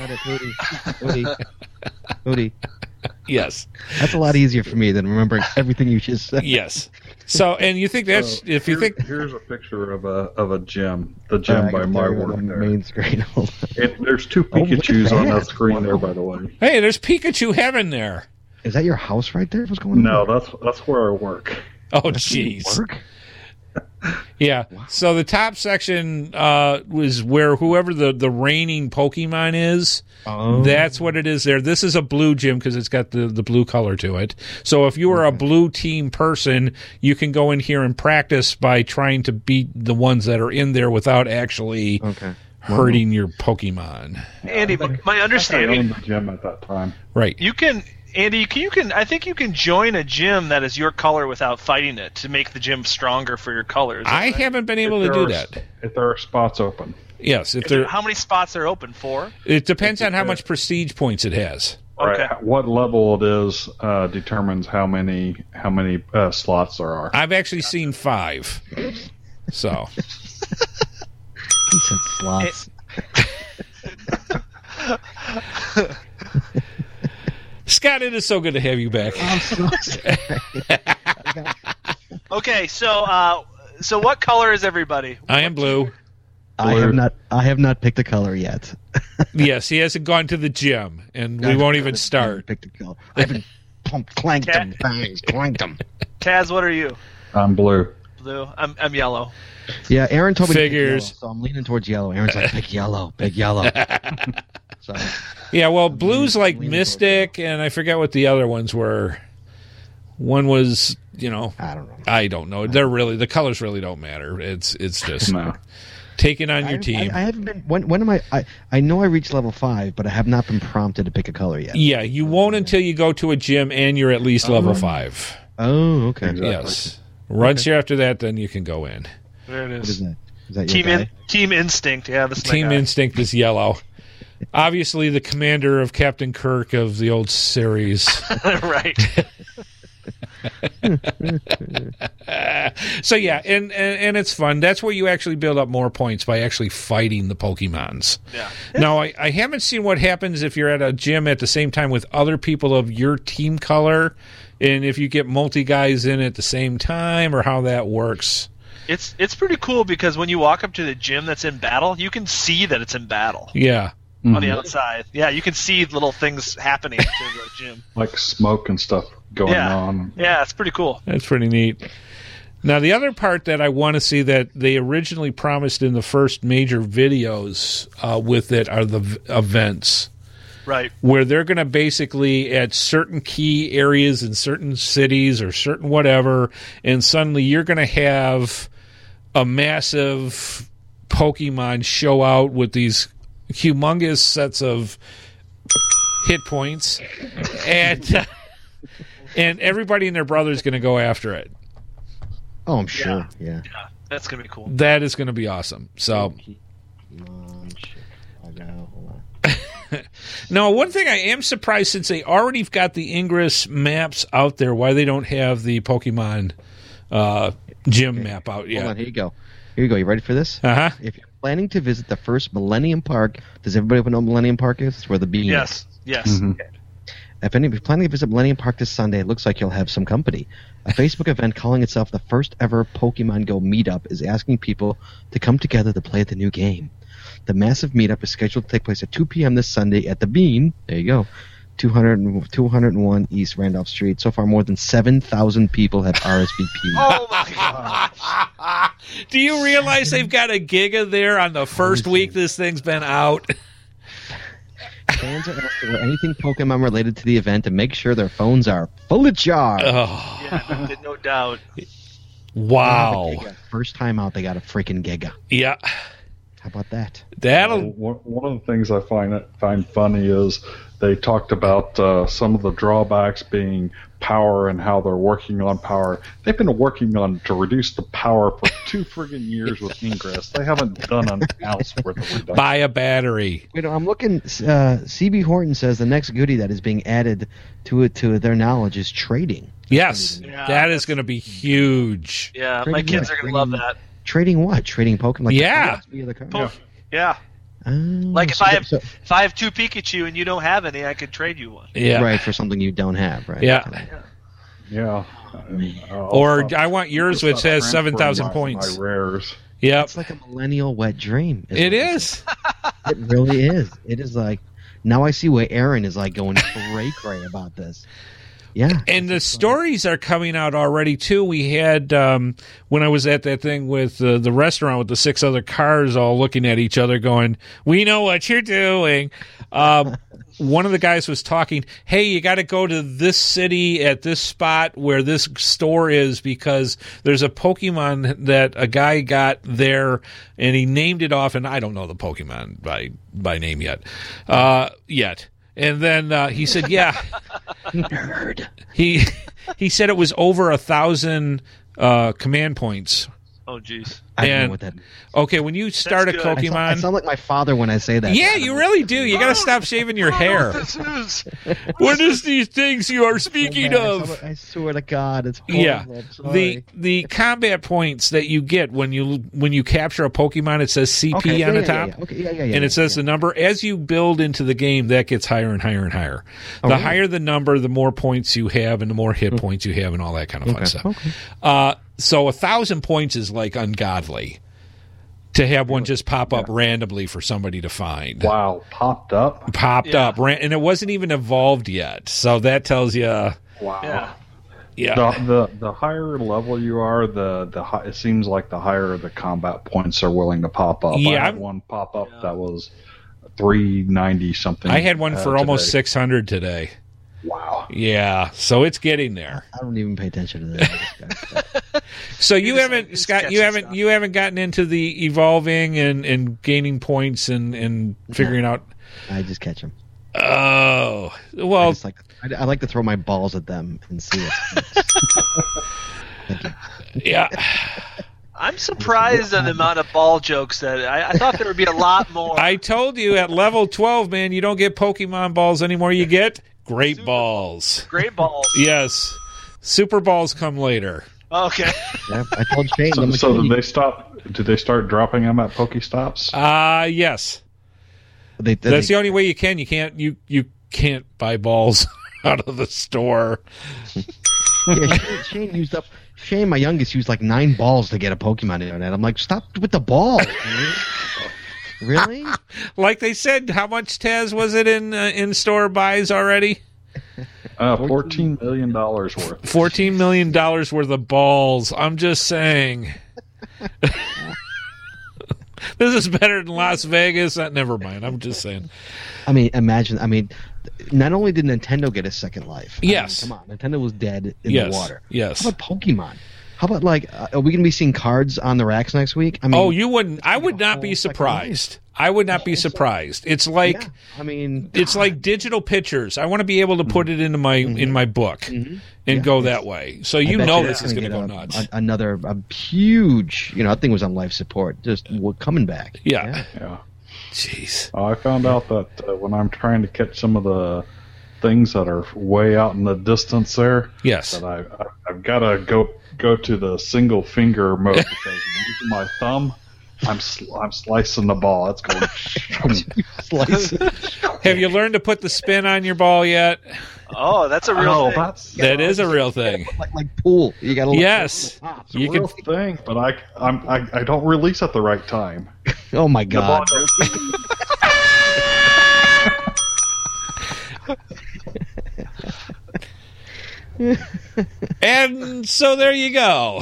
hootie. Yes, that's a lot easier for me than remembering everything you just said. Yes. So, and you think that's here's a picture of a gym, the gym by my work on the there. Main screen. There's 2 Pikachus on that screen there, by the way. Hey, there's Pikachu heaven there. Is that your house right there? What's going on? No, that's where I work. Oh, jeez. Yeah. Wow. So the top section was where whoever the reigning Pokemon is. Oh. That's what it is there. This is a blue gym because it's got the blue color to it. So if you are a blue team person, you can go in here and practice by trying to beat the ones that are in there without actually hurting your Pokemon. Andy, my understanding. I owned the gym at that time. Right. Andy, I think you can join a gym that is your color without fighting it to make the gym stronger for your colors. I haven't been able to do that. If there are spots open. Yes. How many spots are open for? It depends on how much prestige points it has. Okay. Right. What level it is determines how many slots there are. I've actually seen 5. So. He said slots. Scott, it is so good to have you back. I'm so sorry. Okay, so what color is everybody? I am blue. I have not picked a color yet. Yes, he hasn't gone to the gym, and we won't even start. Picked a color. I haven't clanked them, clanked them. Taz, what are you? I'm blue. Blue. I'm yellow. Yeah, Aaron told me Figures. To pick yellow, so I'm leaning towards yellow. Aaron's like, pick yellow. So, yeah, well, blue's like Mystic, and I forget what the other ones were. One was, I don't know. They're really, the colors really don't matter. It's just taking on your team. I haven't been. When am I know I reached level 5, but I have not been prompted to pick a color yet. Yeah, you won't until you go to a gym and you're at least level 5. Oh, okay. Exactly. Yes. Once you're after that, then you can go in. There it is. What is that? Is that your guy? Team Instinct. Yeah, this is Team my guy. Instinct is yellow. Obviously, the commander of Captain Kirk of the old series. Right. So yeah, and it's fun. That's where you actually build up more points, by actually fighting the Pokemons. Yeah. Now, I haven't seen what happens if you're at a gym at the same time with other people of your team color, and if you get multi guys in at the same time, or how that works. It's pretty cool because when you walk up to the gym that's in battle, you can see that it's in battle. Yeah. On the outside. Yeah, you can see little things happening to the gym. Like smoke and stuff going on. Yeah, it's pretty cool. That's pretty neat. Now, the other part that I want to see that they originally promised in the first major videos with it are the events. Right. Where they're going to basically, at certain key areas in certain cities or certain whatever, and suddenly you're going to have a massive Pokemon show out with these humongous sets of hit points, and everybody and their brother is going to go after it. Oh, I'm sure. Yeah. That's going to be cool. That is going to be awesome. So, now, one thing I am surprised, since they already got the Ingress maps out there, why they don't have the Pokemon gym map out yet. Hold on, here you go. Here you go. You ready for this? Uh-huh. If you're planning to visit the first Millennium Park, does everybody know what Millennium Park is? It's where the bean is. Yes. Mm-hmm. Okay. If you're planning to visit Millennium Park this Sunday, it looks like you'll have some company. A Facebook event calling itself the first ever Pokemon Go Meetup is asking people to come together to play the new game. The massive meetup is scheduled to take place at 2 p.m. this Sunday at the Bean. There you go. 201 East Randolph Street. So far, more than 7,000 people have RSVP'd. Oh, my gosh. Do you realize they've got a giga there on the first week this thing's been out? Fans are asked to wear anything Pokemon related to the event and make sure their phones are full of charge. Oh. Yeah, no doubt. Wow. First time out, they got a freaking giga. Yeah. How about that? One of the things I find funny is they talked about some of the drawbacks being power and how they're working on power. They've been working on to reduce the power for 2 friggin' years with Ingress. They haven't done an ounce worth of reduction. Buy a battery. Wait, I'm looking. CB Horton says the next goodie that is being added to their knowledge is trading. Yes, that is going to be huge. Yeah, my kids are going to love that. Trading what? Trading Pokemon? Like yeah. Yeah. Like if I have 2 Pikachu and you don't have any, I could trade you one. Yeah. Right, for something you don't have, right? Yeah. Yeah. Or I want yours, which has 7,000 points. My rares. Yep. It's like a millennial wet dream. It is. It really is. It is like, now I see why Aaron is like going cray-cray about this. Yeah. And the stories are coming out already, too. We had, when I was at that thing with the restaurant with the 6 other cars all looking at each other going, we know what you're doing. One of the guys was talking, hey, you got to go to this city at this spot where this store is because there's a Pokemon that a guy got there and he named it off, and I don't know the Pokemon by name yet. And then he said, yeah. Nerd. He said it was over 1,000 command points. Oh, jeez. I don't know what that means. Okay, when you start a Pokemon... I sound like my father when I say that. Yeah, you really do. You got to stop shaving your hair. What is these things you are speaking of? I swear to God, it's horrible. Yeah. The combat points that you get when you capture a Pokemon, it says CP on the top. Yeah. Okay, and it says the number. As you build into the game, that gets higher and higher and higher. The higher the number, the more points you have and the more hit points you have and all that kind of fun stuff. Okay. So 1,000 points is like ungodly to have one just pop up randomly for somebody to find. Wow, popped up, and it wasn't even evolved yet. So that tells you. Wow. Yeah. The higher level you are, it seems like the higher the combat points are willing to pop up. Yeah, I had one pop up that was 390 something. I had one for almost 600 today. Wow. Yeah, so it's getting there. I don't even pay attention to that. So you haven't, Scott, you haven't gotten into the evolving and gaining points and figuring out. I just catch them. Oh, well. I like to throw my balls at them and see it. Thank you. Yeah. I'm surprised at the amount of ball jokes that I thought there would be a lot more. I told you at level 12, man, you don't get Pokemon balls anymore. You get Great Balls. Great balls. Yes. Super balls come later. Okay. Yeah, I told Shane. So did they stop? Did they start dropping them at Pokestops? Yes. That's the only way you can. You can't buy balls out of the store. Yeah, Shane used up. Shane, my youngest, used like 9 balls to get a Pokemon internet. I'm like, stop with the balls. Really? Like they said, how much Taz was it in store buys already? $14 million worth. $14 million worth of balls. I'm just saying. This is better than Las Vegas. Never mind. I'm just saying. I mean, imagine. I mean, not only did Nintendo get a second life. Yes. I mean, come on. Nintendo was dead in the water. Yes. How about Pokemon? How about, like, are we going to be seeing cards on the racks next week? I mean, you wouldn't. I would not be surprised. I would not be surprised. It's like, it's like digital pictures. I want to be able to put it into my in my book and go that way. So this is going to go nuts. Another huge, that thing was on life support, just coming back. Yeah. Jeez. I found out that when I'm trying to catch some of the things that are way out in the distance there, that I've got to go to the single finger mode because using my thumb, I'm slicing the ball. That's going. Have you learned to put the spin on your ball yet? Oh, that's a real thing. That is a real thing. Like pool. You got to. Yes, you can thing, but I don't release at the right time. Oh my God. And so there you go.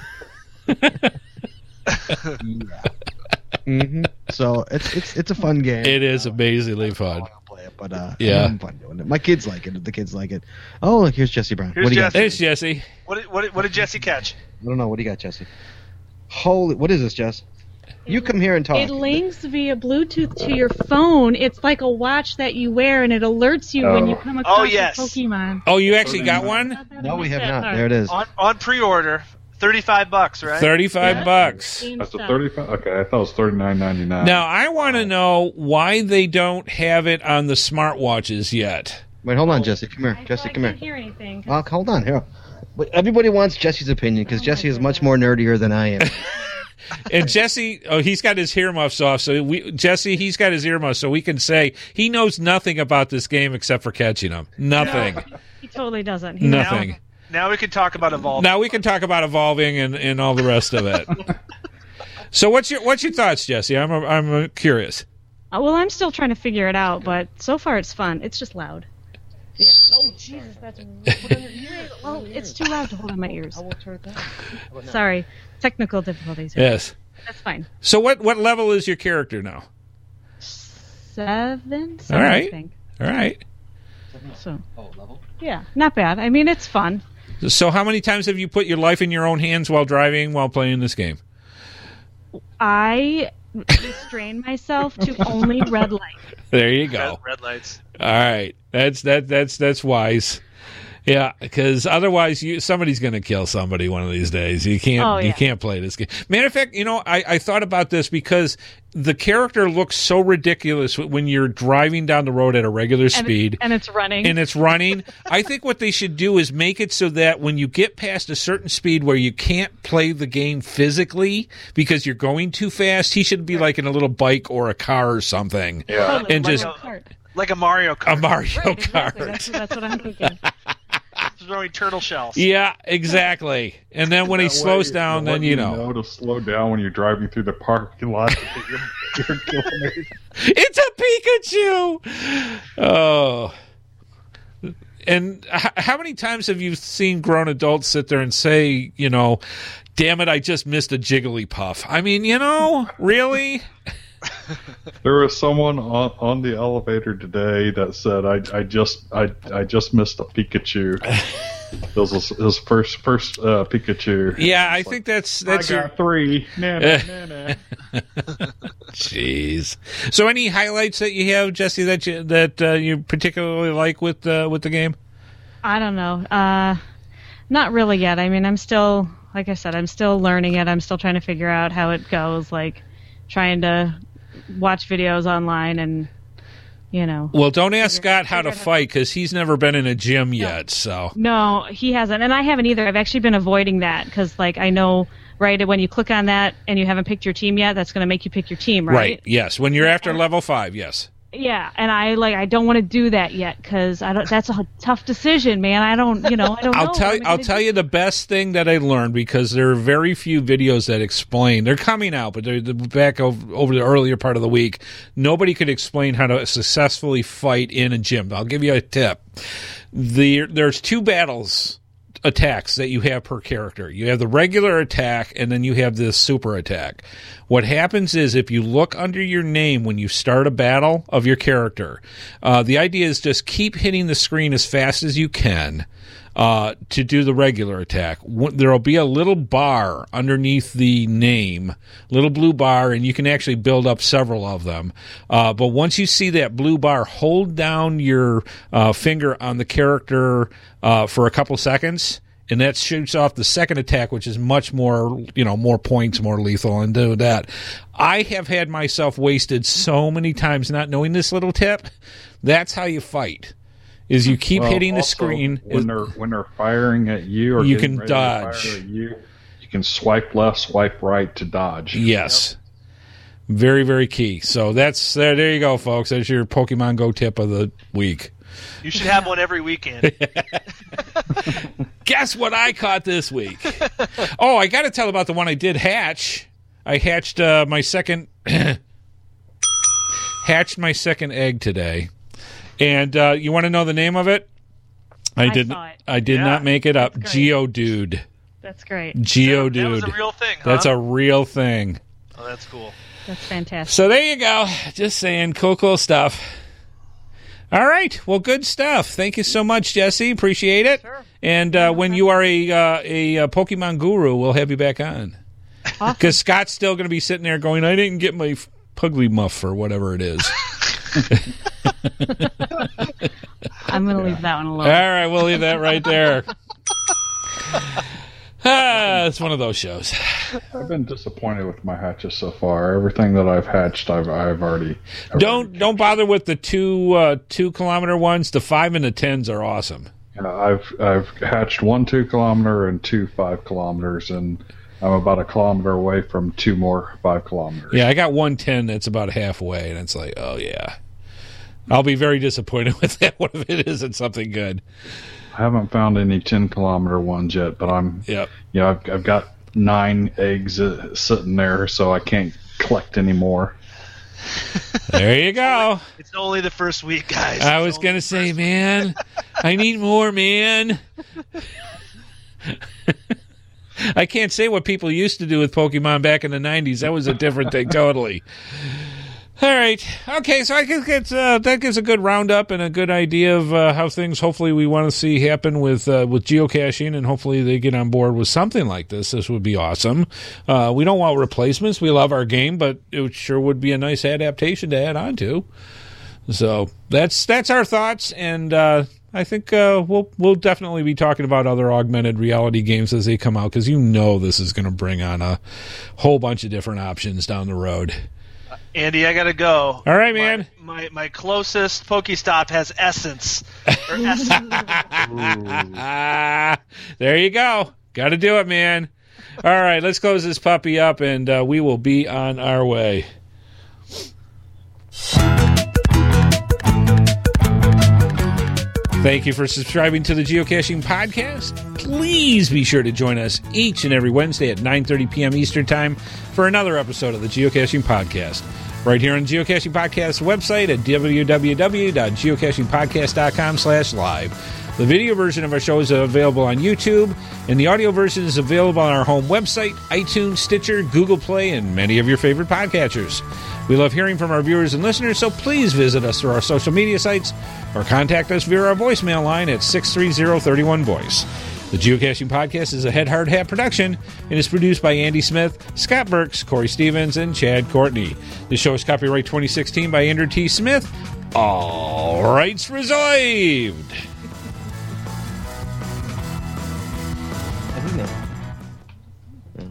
So it's a fun game. It is amazingly fun. Play it, but I'm having fun doing it. My kids like it. The kids like it. Oh, look, here's Jesse Brown. What do you got? There's Jesse. What did Jesse catch? I don't know. What do you got, Jesse? Holy, what is this, Jess? You come here and talk. It links via Bluetooth to your phone. It's like a watch that you wear, and it alerts you when you come across a Pokemon. Oh, you actually got one? No, we have not. There it is. On pre-order, $35, right? $35. That's a 35. Okay, I thought it was $39.99. Now I want to know why they don't have it on the smartwatches yet. Wait, hold on, Jesse. Come here, Jesse. Come here. I can't hear anything. Hold on here. But everybody wants Jesse's opinion because Jesse is much more nerdier than I am. And Jesse, he's got his earmuffs off. So he's got his earmuffs, so we can say he knows nothing about this game except for catching them. Nothing. No, he totally doesn't. Nothing. Now we can talk about evolving. Now we can talk about evolving and all the rest of it. So what's your thoughts, Jesse? I'm curious. Well, I'm still trying to figure it out, but so far it's fun. It's just loud. Yeah. Oh Jesus, that's well, it's too loud to hold in my ears. I will turn it down. Sorry, technical difficulties. Yes. That's fine. So what level is your character now? 7. All right. I think. All right. So. Level? Yeah, not bad. I mean, it's fun. So how many times have you put your life in your own hands while driving, while playing this game? I restrain myself to only red light. There you go. Red lights. All right. That's wise. Yeah, because otherwise somebody's going to kill somebody one of these days. You can't play this game. Matter of fact, I thought about this because the character looks so ridiculous when you're driving down the road at a regular speed. And it's running. I think what they should do is make it so that when you get past a certain speed where you can't play the game physically because you're going too fast, he should be like in a little bike or a car or something. Yeah. Totally. And just like a Mario Kart. A Mario Kart. Exactly. That's what I'm thinking. Throwing turtle shells. Yeah, exactly. And then when he slows down, then you know to slow down when you're driving through the parking lot. It's a Pikachu. Oh. And how many times have you seen grown adults sit there and say, damn it, I just missed a Jigglypuff? I mean, really? There was someone on the elevator today that said, "I just missed a Pikachu." It was his first Pikachu. Yeah, I think that's I got 3. Nah. Jeez. So, any highlights that you have, Jesse, that you particularly like with the game? I don't know. Not really yet. I mean, I'm still like I said, I'm still learning it. I'm still trying to figure out how it goes, like trying to watch videos online and, you know. Well, don't ask Scott how to fight because he's never been in a gym yet. So no, he hasn't, and I haven't either. I've actually been avoiding that because, like, I know right when you click on that and you haven't picked your team yet, that's going to make you pick your team, right? Right. Yes. When you're after level 5, yes. Yeah, and I don't want to do that yet because that's a tough decision, man. I don't know. I'll tell you the best thing that I learned, because there are very few videos that explain. They're coming out, but they're back over the earlier part of the week. Nobody could explain how to successfully fight in a gym. I'll give you a tip. There's 2 attacks that you have per character. You have the regular attack, and then you have the super attack. What happens is if you look under your name when you start a battle of your character, the idea is just keep hitting the screen as fast as you can to do the regular attack. There will be a little bar underneath the name, little blue bar, and you can actually build up several of them. But once you see that blue bar, hold down your finger on the character for a couple seconds, and that shoots off the second attack, which is much more, more points, more lethal, and do that. I have had myself wasted so many times not knowing this little tip. That's how you fight. Is you keep hitting the screen. When they're firing at you, or you can dodge. To fire at you can swipe left, swipe right to dodge. Yes. Yep. Very, very key. So there you go, folks. That's your Pokemon Go tip of the week. You should have one every weekend. Guess what I caught this week? Oh, I got to tell about the one I did hatch. I hatched my second egg today. And you want to know the name of it? I did not make it up. Geodude. That's great. Geodude. That was a real thing, huh? That's a real thing. Oh, that's cool. That's fantastic. So there you go. Just saying, cool stuff. All right. Well, good stuff. Thank you so much, Jesse. Appreciate it. Sure. And when you are a Pokemon guru, we'll have you back on. Because Scott's still going to be sitting there going, I didn't get my Pugly-Muff or whatever it is. I'm going to leave that one alone. All right. We'll leave that right there. It's one of those shows. I've been disappointed with my hatches so far. Everything that I've hatched, I've already. Don't bother with the 2 kilometer ones. The 5 and the 10s are awesome. Yeah, I've hatched 1 2 kilometer and 2 5 kilometers, and I'm about a kilometer away from 2 more 5 kilometers. Yeah, I got 1 10 that's about halfway, and it's like, oh yeah, I'll be very disappointed with that one if it isn't something good. I haven't found any 10 kilometer ones yet, but I've got 9 eggs sitting there, so I can't collect any more. There you go. It's only the first week, guys. I was going to say, man, I need more, man. I can't say what people used to do with Pokemon back in the 90s. That was a different thing totally. All right. Okay, so I think that gives a good roundup and a good idea of how things hopefully we want to see happen with geocaching, and hopefully they get on board with something like this. This would be awesome. We don't want replacements. We love our game, but it sure would be a nice adaptation to add on to. So that's our thoughts, and I think we'll definitely be talking about other augmented reality games as they come out, because this is going to bring on a whole bunch of different options down the road. Andy, I gotta go. All right, man. My closest Pokestop has Essence. There you go. Got to do it, man. All right, let's close this puppy up, and we will be on our way. Thank you for subscribing to the Geocaching Podcast. Please be sure to join us each and every Wednesday at 9:30 p.m. Eastern Time for another episode of the Geocaching Podcast. Right here on the Geocaching Podcast website at www.geocachingpodcast.com/live. The video version of our show is available on YouTube, and the audio version is available on our home website, iTunes, Stitcher, Google Play, and many of your favorite podcatchers. We love hearing from our viewers and listeners, so please visit us through our social media sites or contact us via our voicemail line at 630-31-VOICE. The Geocaching Podcast is a Head Hard Hat production and is produced by Andy Smith, Scott Burks, Corey Stevens, and Chad Courtney. The show is copyright 2016 by Andrew T. Smith. All rights reserved.